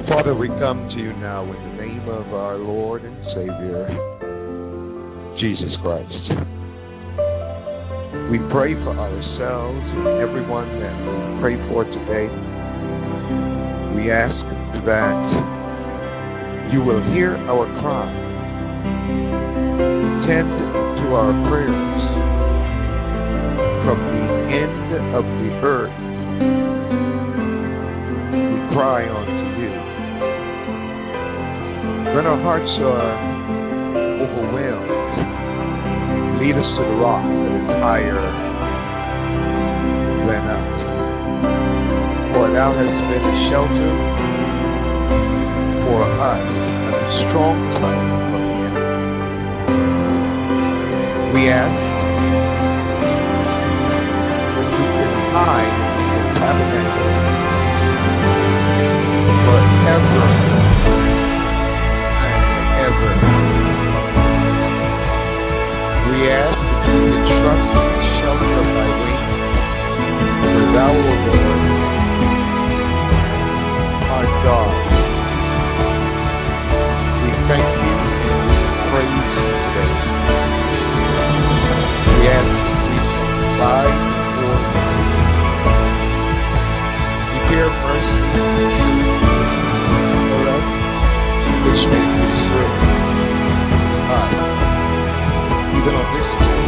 Father, we come to you now in the name of our Lord and Savior, Jesus Christ. We pray for ourselves and everyone that we pray for today. We ask that you will hear our cry, tend to our prayers from the end of the earth. We cry unto you. When our hearts are overwhelmed, lead us to the rock that is higher than us. For thou hast been a shelter for us and a strong tower from the enemy. We ask that you can hide in the tabernacle forever. We ask that you would trust in the shelter of thy wings, for thou, O Lord, art God. We thank you and we praise you today. We ask that we abide before you. You hear mercy for us, which may preserve us. Even on this day,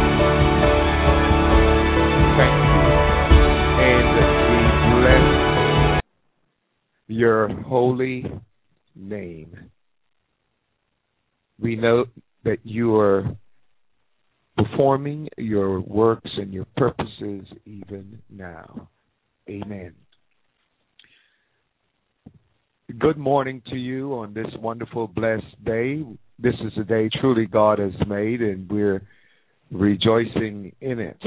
thank you, and we bless your holy name. We know that you are performing your works and your purposes even now. Amen. Good morning to you on this wonderful, blessed day. This is a day truly God has made, and we're rejoicing in it.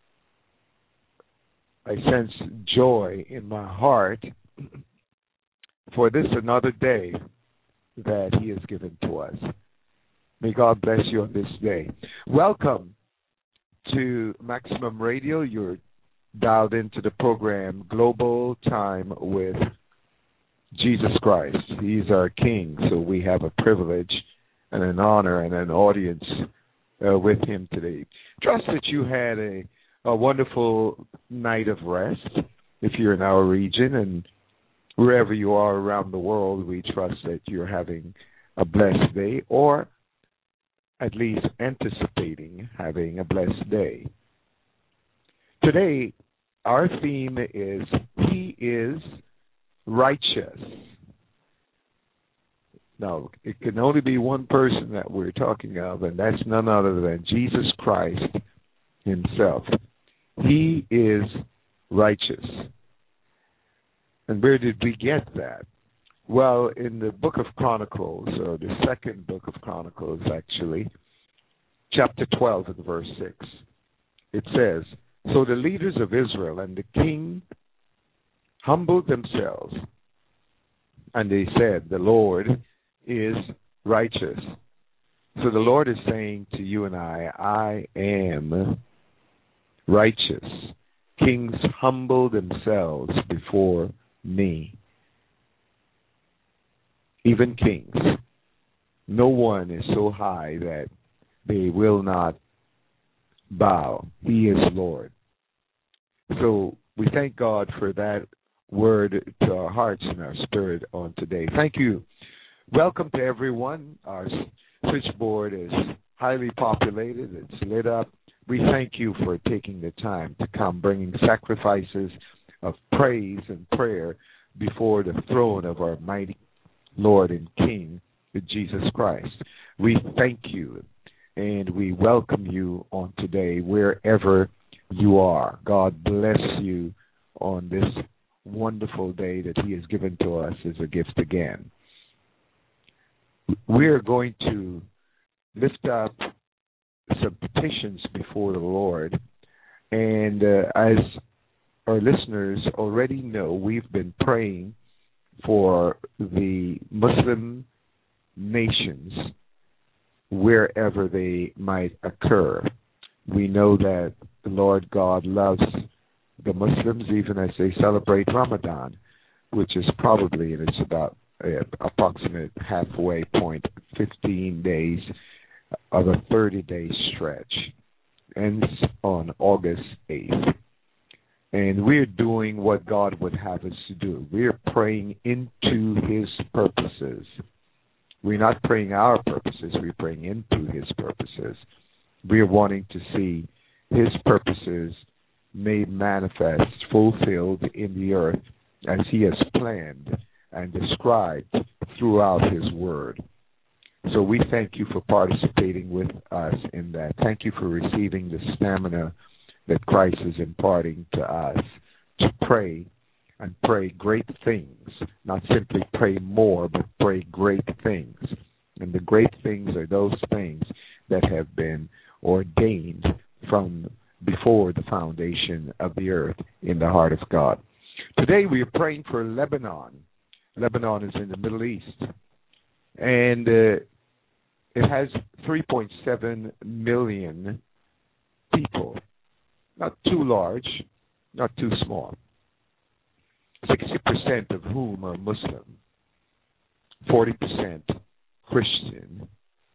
I sense joy in my heart for this another day that he has given to us. May God bless you on this day. Welcome to Maximum Radio. You're dialed into the program Global Time with Jesus Christ. He's our King, so we have a privilege and an honor and an audience with him today. Trust that you had a wonderful night of rest if you're in our region, and wherever you are around the world, we trust that you're having a blessed day, or at least anticipating having a blessed day. Today, our theme is He is Righteous. Now, it can only be one person that we're talking of, and that's none other than Jesus Christ himself. He is righteous. And where did we get that? Well, in the book of Chronicles, or the second book of Chronicles, actually, chapter 12 and verse 6, it says, "So the leaders of Israel and the king humbled themselves, and they said, 'The Lord is righteous.'" So the Lord is saying to you and I am righteous. Kings humble themselves before me. Even kings. No one is so high that they will not bow. He is Lord. So we thank God for that word to our hearts and our spirit on today. Thank you. Welcome to everyone. Our switchboard is highly populated. It's lit up. We thank you for taking the time to come, bringing sacrifices of praise and prayer before the throne of our mighty Lord and King, Jesus Christ. We thank you and we welcome you on today, wherever you are. God bless you on this wonderful day that he has given to us as a gift again. We're going to lift up some petitions before the Lord. And as our listeners already know, we've been praying for the Muslim nations wherever they might occur. We know that the Lord God loves the Muslims even as they celebrate Ramadan, which is probably, and it's about approximate halfway point, 15 days of a 30-day stretch. Ends on August 8th. And we're doing what God would have us to do. We're praying into His purposes. We're not praying our purposes, we're praying into His purposes. We're wanting to see His purposes made manifest, fulfilled in the earth as He has planned and described throughout His Word. So we thank you for participating with us in that. Thank you for receiving the stamina that Christ is imparting to us to pray and pray great things, not simply pray more, but pray great things. And the great things are those things that have been ordained from before the foundation of the earth in the heart of God. Today we are praying for Lebanon. Lebanon is in the Middle East. And it has 3.7 million people. Not too large, not too small. 60% of whom are Muslim, 40% Christian,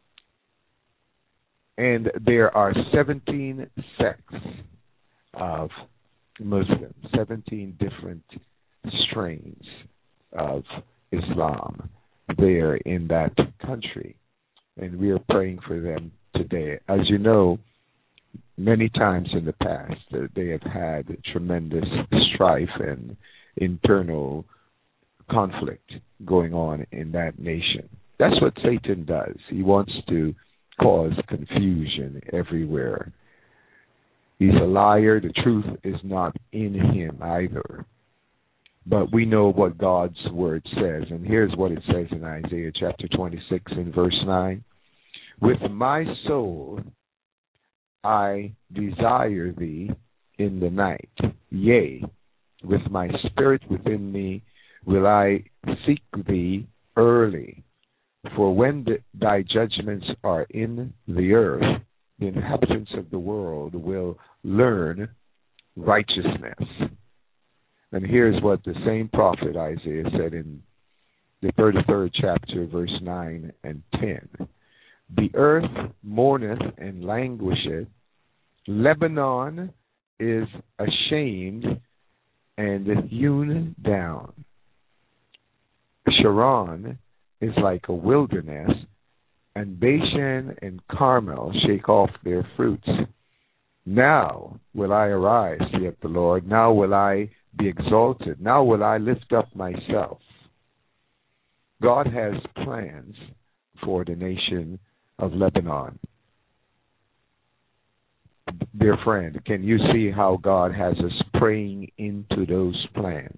and there are 17 sects of Muslims, 17 different strains of Islam there in that country, and we are praying for them today. As you know, many times in the past, they have had tremendous strife and internal conflict going on in that nation. That's what Satan does. He wants to cause confusion everywhere. He's a liar. The truth is not in him either. But we know what God's word says. And here's what it says in Isaiah chapter 26 and verse 9. With my soul I desire thee in the night. Yea, with my spirit within me will I seek thee early. For when thy judgments are in the earth, the inhabitants of the world will learn righteousness. And here's what the same prophet Isaiah said in the 33rd chapter, verse 9 and 10. The earth mourneth and languisheth. Lebanon is ashamed and hewn down. Sharon is like a wilderness, and Bashan and Carmel shake off their fruits. Now will I arise, saith the Lord. Now will I be exalted. Now will I lift up myself. God has plans for the nation of Lebanon. Dear friend, can you see how God has us praying into those plans?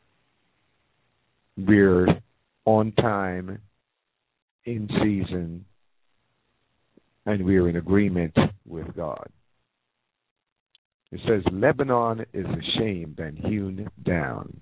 We're on time, in season, and we're in agreement with God. It says, Lebanon is ashamed and hewn down.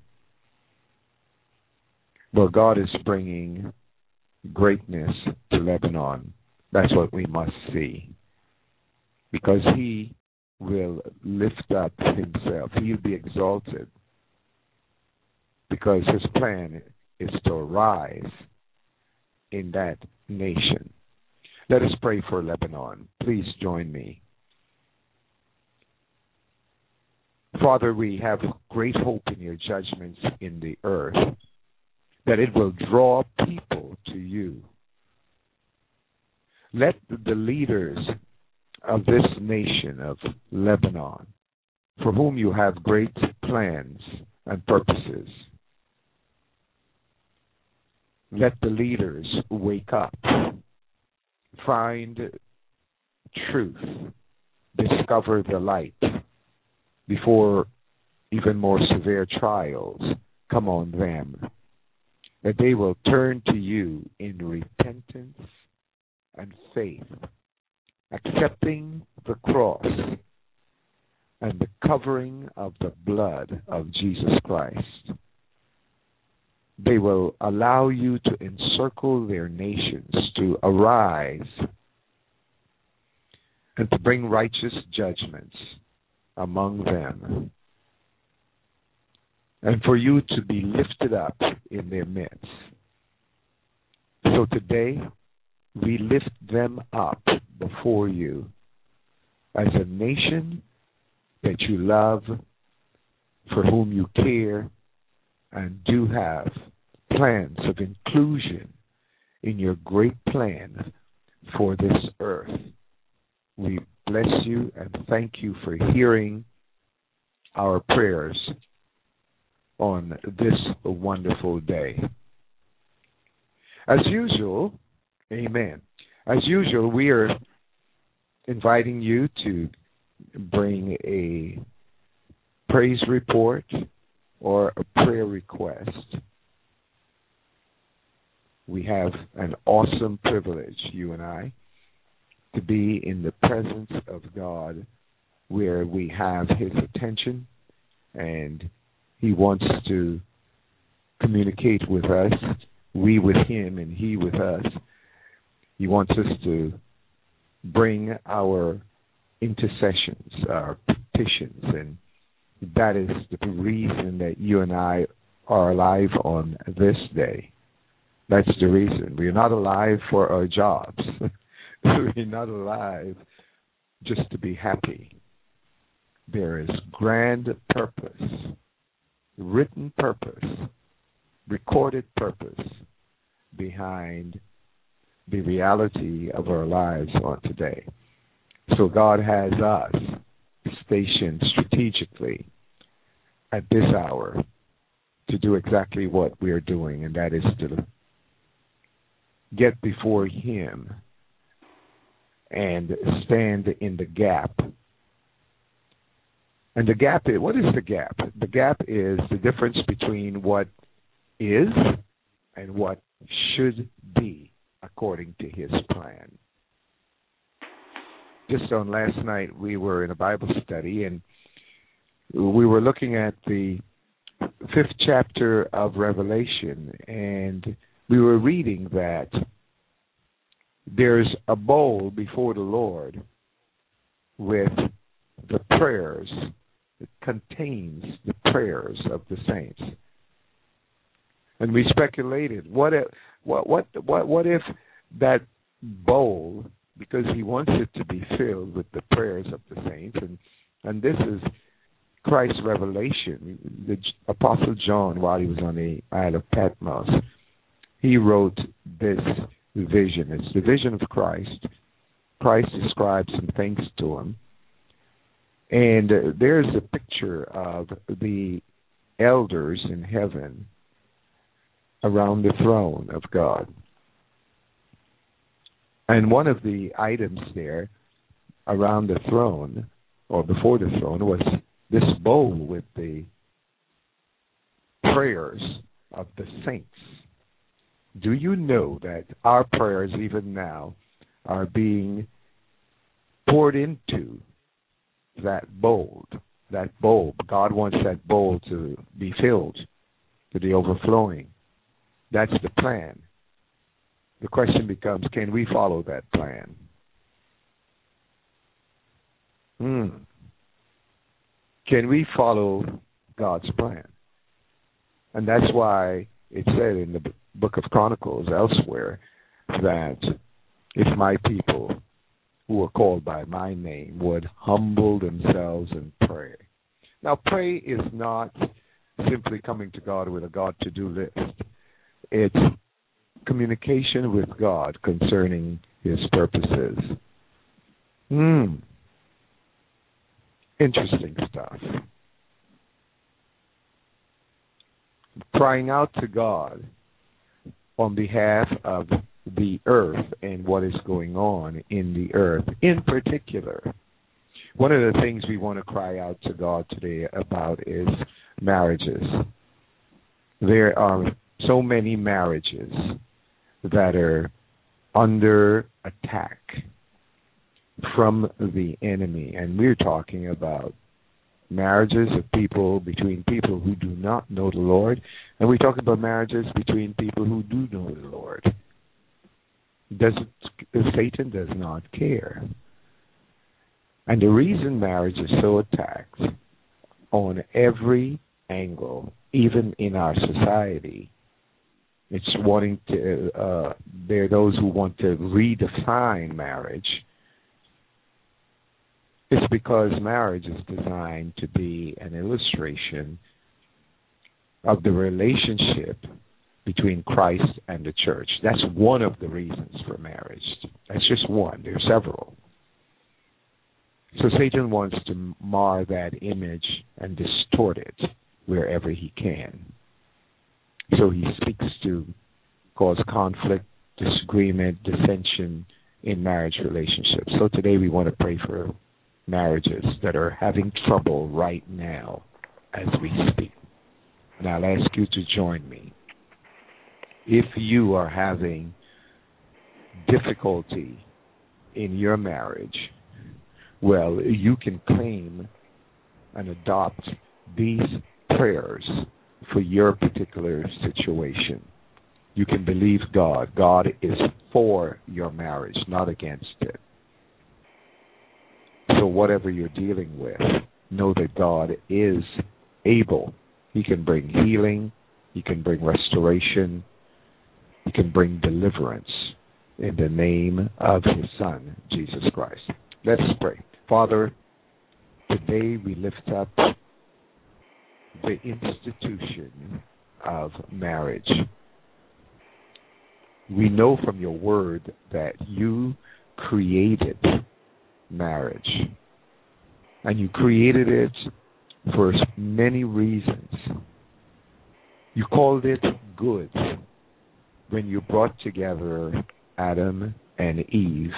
But God is bringing greatness to Lebanon. That's what we must see. Because He will lift up Himself. He'll be exalted. Because His plan is to arise in that nation. Let us pray for Lebanon. Please join me. Father, we have great hope in your judgments in the earth, that it will draw people to you. Let the leaders of this nation of Lebanon, for whom you have great plans and purposes, let the leaders wake up, find truth, discover the light before even more severe trials come on them, that they will turn to you in repentance and faith, accepting the cross and the covering of the blood of Jesus Christ. They will allow you to encircle their nations, to arise and to bring righteous judgments among them, and for you to be lifted up in their midst. So today, we lift them up before you as a nation that you love, for whom you care, and do have plans of inclusion in your great plan for this earth. We bless you and thank you for hearing our prayers on this wonderful day. As usual, amen. As usual, we are inviting you to bring a praise report or a prayer request. We have an awesome privilege, you and I, to be in the presence of God where we have His attention and He wants to communicate with us, we with Him and He with us. He wants us to bring our intercessions, our petitions, and that is the reason that you and I are alive on this day. That's the reason. We're not alive for our jobs. We're not alive just to be happy. There is grand purpose, written purpose, recorded purpose behind the reality of our lives on today. So God has us stationed strategically at this hour to do exactly what we are doing, and that is to get before Him and stand in the gap. And the gap is, what is the gap? The gap is the difference between what is and what should be according to His plan. Just on last night, we were in a Bible study, and we were looking at the 5th chapter of Revelation, and we were reading that there's a bowl before the Lord with the prayers. It contains the prayers of the saints. And we speculated, what if that bowl, because He wants it to be filled with the prayers of the saints, and this is Christ's revelation. The Apostle John, while he was on the Isle of Patmos, he wrote this vision. It's the vision of Christ. Christ describes some things to him. And there's a picture of the elders in heaven around the throne of God. And one of the items there around the throne, or before the throne, was this bowl with the prayers of the saints. Do you know that our prayers, even now, are being poured into that bowl? That bowl. God wants that bowl to be filled to the overflowing. That's the plan. The question becomes, can we follow that plan? Can we follow God's plan? And that's why it said in the book of Chronicles elsewhere that if my people who are called by my name would humble themselves and pray. Now, pray is not simply coming to God with a God to-do list. It's communication with God concerning His purposes. Interesting stuff. Crying out to God on behalf of the earth and what is going on in the earth in particular. One of the things we want to cry out to God today about is marriages. There are so many marriages that are under attack from the enemy, and we're talking about marriages of people, between people who do not know the Lord, and we talk about marriages between people who do know the Lord. Satan does not care. And the reason marriage is so attacked on every angle, even in our society, It's wanting to, there are those who want to redefine marriage. It's because marriage is designed to be an illustration of the relationship between Christ and the church. That's one of the reasons for marriage. That's just one. There are several. So Satan wants to mar that image and distort it wherever he can. So he speaks to cause conflict, disagreement, dissension in marriage relationships. So today we want to pray for marriages that are having trouble right now as we speak. And I'll ask you to join me. If you are having difficulty in your marriage, well, you can claim and adopt these prayers for your particular situation. You can believe God. God is for your marriage, not against it. So whatever you're dealing with, know that God is able. He can bring healing. He can bring restoration. He can bring deliverance in the name of His Son, Jesus Christ. Let's pray. Father, today we lift up the institution of marriage. We know from your word that you created marriage. And you created it for many reasons. You called it good when you brought together Adam and Eve.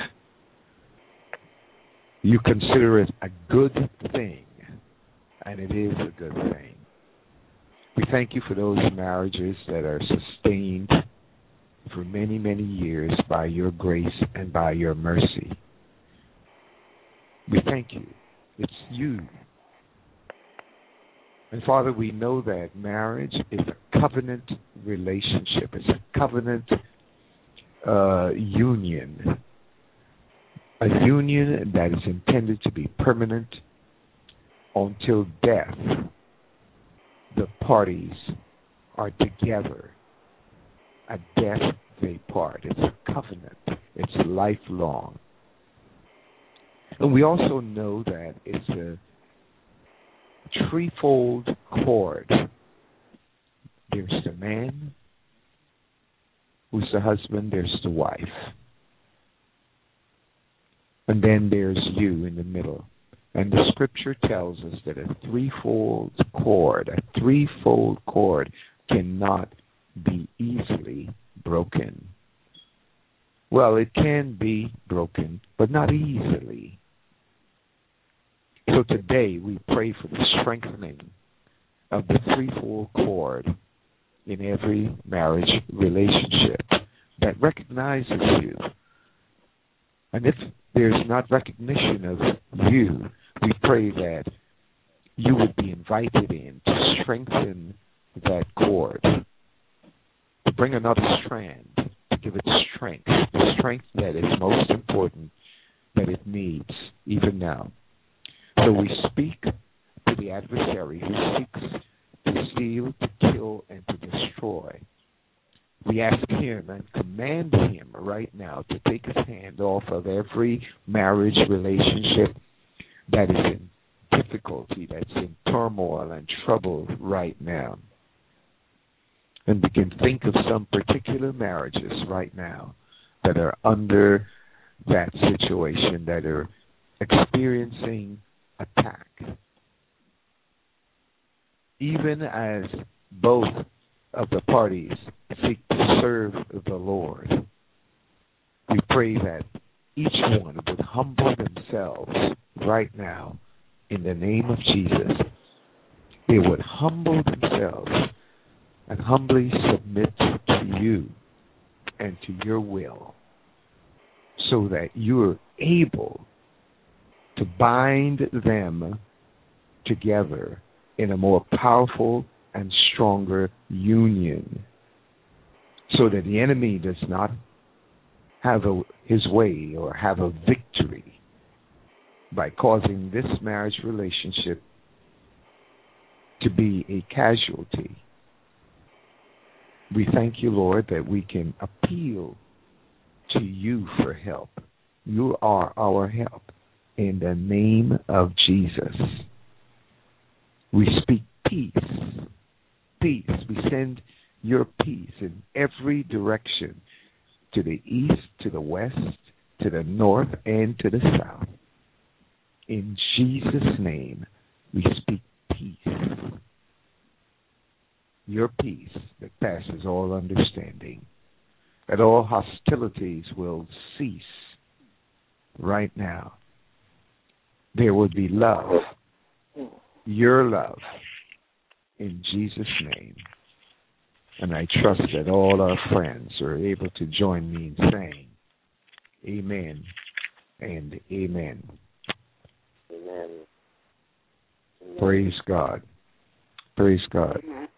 You consider it a good thing, and it is a good thing. We thank you for those marriages that are sustained for many, many years by your grace and by your mercy. We thank you. It's you. And Father, we know that marriage is a covenant relationship. It's a covenant union. A union that is intended to be permanent until death. The parties are together. At death they part. It's a covenant. It's lifelong. And we also know that it's a threefold cord. There's the man, who's the husband, there's the wife. And then there's you in the middle. And the scripture tells us that a threefold cord cannot be easily broken. Well, it can be broken, but not easily. So today we pray for the strengthening of the threefold cord in every marriage relationship that recognizes you. And if there's not recognition of you, we pray that you would be invited in to strengthen that cord, to bring another strand, to give it strength, the strength that is most important, that it needs even now. So we speak to the adversary who seeks to steal, to kill, and to destroy. We ask him and command him right now to take his hand off of every marriage relationship that is in difficulty, that's in turmoil and trouble right now. And we can think of some particular marriages right now that are under that situation, that are experiencing attack. Even as both of the parties seek to serve the Lord, we pray that each one would humble themselves right now in the name of Jesus. They would humble themselves and humbly submit to you and to your will, so that you're able to bind them together in a more powerful and stronger union, so that the enemy does not have his way or have a victory by causing this marriage relationship to be a casualty. We thank you, Lord, that we can appeal to you for help. You are our help. In the name of Jesus, we speak peace. Peace. We send your peace in every direction, to the east, to the west, to the north, and to the south. In Jesus' name, we speak peace. Your peace that passes all understanding. That all hostilities will cease right now. There will be love, your love, in Jesus' name. And I trust that all our friends are able to join me in saying amen and amen. Amen. Praise God. Praise God.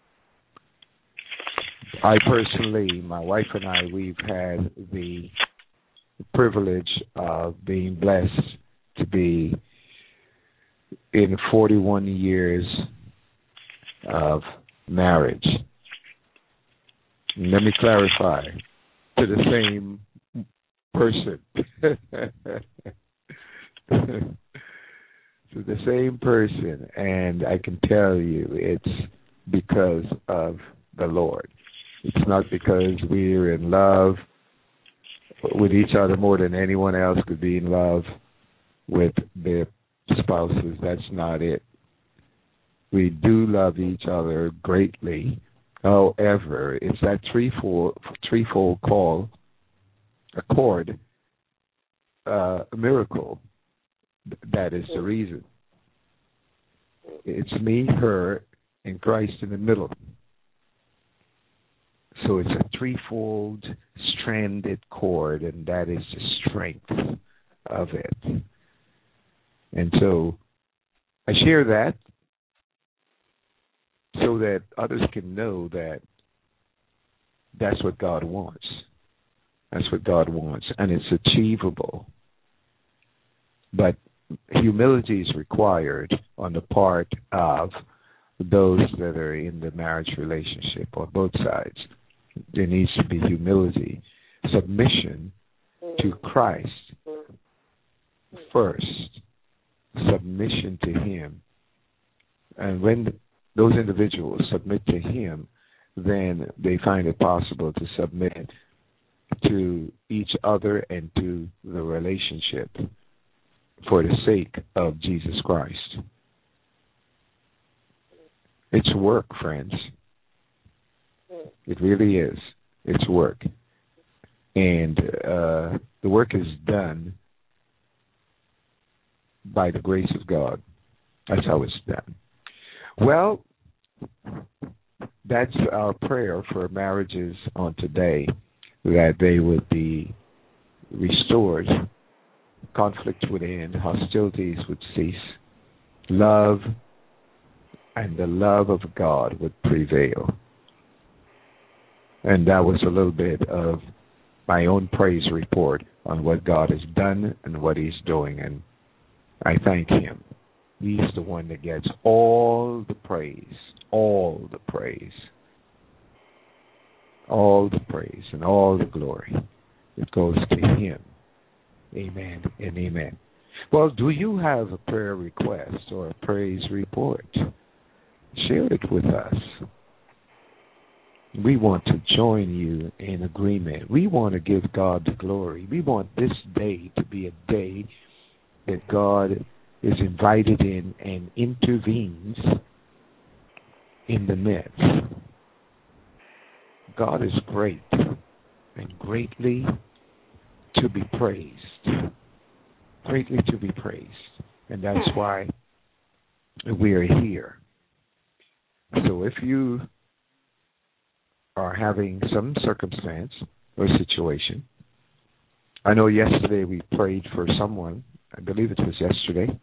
I personally, my wife and I, we've had the privilege of being blessed to be in 41 years of marriage. Let me clarify, to the same person. To the same person, and I can tell you it's because of the Lord. It's not because we're in love with each other more than anyone else could be in love with their spouses. That's not it. We do love each other greatly. However, it's that threefold accord, a miracle. That is the reason. It's me, her, and Christ in the middle. So it's a threefold stranded cord, and that is the strength of it. And so I share that so that others can know that that's what God wants. That's what God wants, and it's achievable. But humility is required on the part of those that are in the marriage relationship on both sides. There needs to be humility, submission to Christ first, submission to Him. And when those individuals submit to Him, then they find it possible to submit to each other and to the relationship for the sake of Jesus Christ. It's work, friends. It really is. It's work. And the work is done by the grace of God. That's how it's done. Well, that's our prayer for marriages on today, that they would be restored, conflict would end, hostilities would cease, love and the love of God would prevail. And that was a little bit of my own praise report on what God has done and what He's doing, and I thank Him. He's the one that gets all the praise, all the praise, all the praise and all the glory. It goes to Him. Amen and amen. Well, do you have a prayer request or a praise report? Share it with us. We want to join you in agreement. We want to give God the glory. We want this day to be a day that God is invited in and intervenes in the midst. God is great and greatly to be praised. Greatly to be praised. And that's why we are here. So if you are having some circumstance or situation, I know yesterday we prayed for someone, I believe it was yesterday,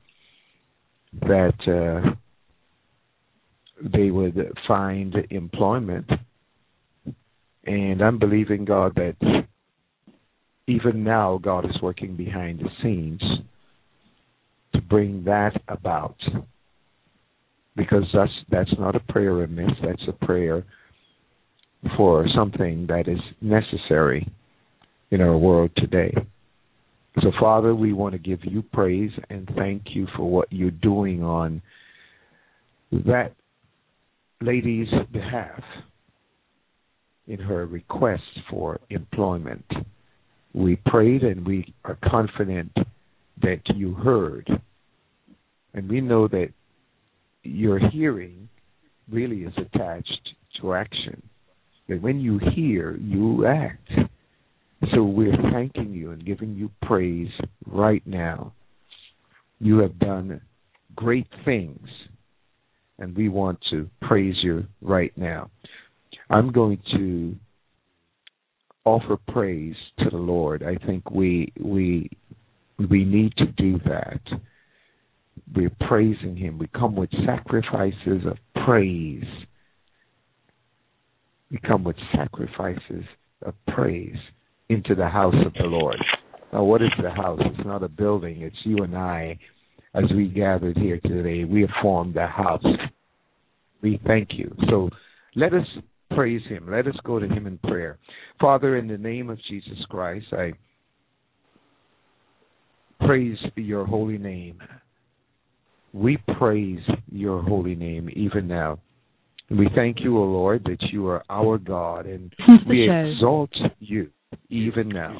that they would find employment. And I'm believing God that even now God is working behind the scenes to bring that about. Because that's not a prayer amiss, that's a prayer for something that is necessary in our world today. So, Father, we want to give you praise and thank you for what you're doing on that lady's behalf in her request for employment. We prayed and we are confident that you heard. And we know that your hearing really is attached to action. That when you hear, you act. So we're thanking you and giving you praise right now. You have done great things, and we want to praise you right now. I'm going to offer praise to the Lord. I think we need to do that. We're praising him. We come with sacrifices of praise. We come with sacrifices of praise into the house of the Lord. Now, what is the house? It's not a building. It's you and I. As we gathered here today, we have formed a house. We thank you. So let us praise him. Let us go to him in prayer. Father, in the name of Jesus Christ, I praise your holy name. We praise your holy name even now. We thank you, O Lord, that you are our God, and we exalt you even now.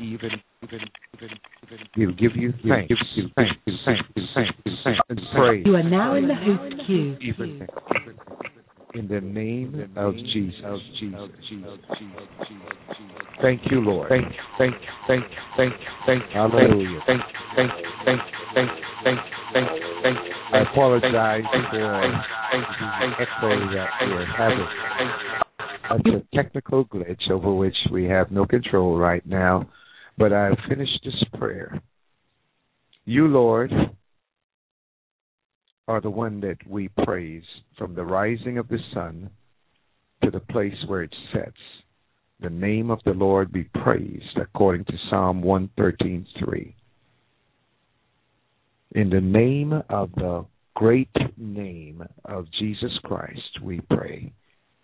We'll give you thanks. And praise. You are now in the host queue. Even in the name of Jesus. Thank you, Lord. Thank you. Hallelujah. Thank you. I apologize for the echo that we're having. That's a technical glitch over which we have no control right now, but I've finished this prayer. You, Lord, are the one that we praise from the rising of the sun to the place where it sets. The name of the Lord be praised, according to Psalm 113:3. In the name of the great name of Jesus Christ, we pray.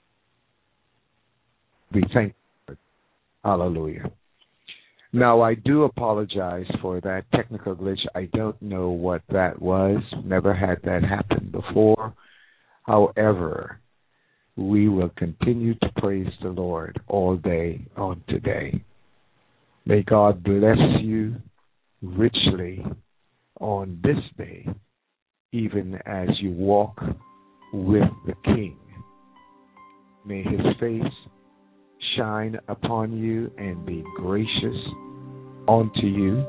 We thank you. Hallelujah. Now, I do apologize for that technical glitch. I don't know what that was. Never had that happen before. However, we will continue to praise the Lord all day on today. May God bless you richly on this day, even as you walk with the King. May his face shine upon you and be gracious unto you.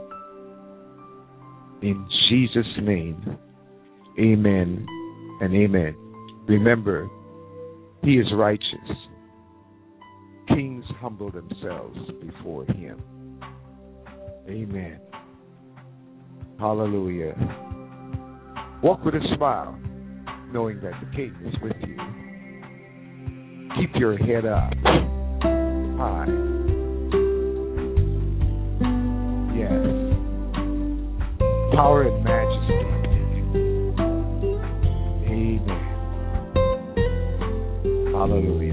In Jesus' name, amen and amen. Remember, he is righteous. Kings humble themselves before him. Amen. Hallelujah. Walk with a smile, knowing that the King is with you. Keep your head up high. Yes. Power and majesty. Amen. Hallelujah.